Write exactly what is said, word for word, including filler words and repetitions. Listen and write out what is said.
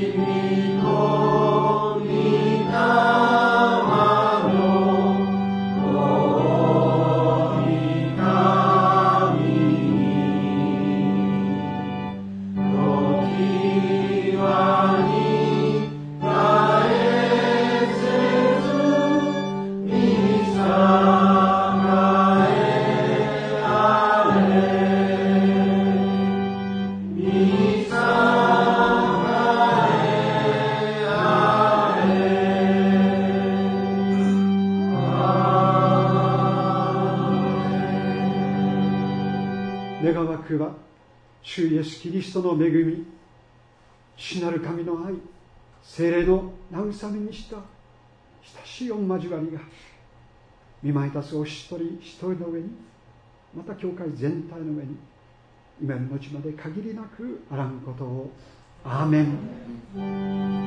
主イエスキリストの恵み、主なる神の愛、聖霊の慰めにした親しい御交わりが御前立つお一人一人の上に、また教会全体の上に今の後まで限りなくあらんことを。アーメン。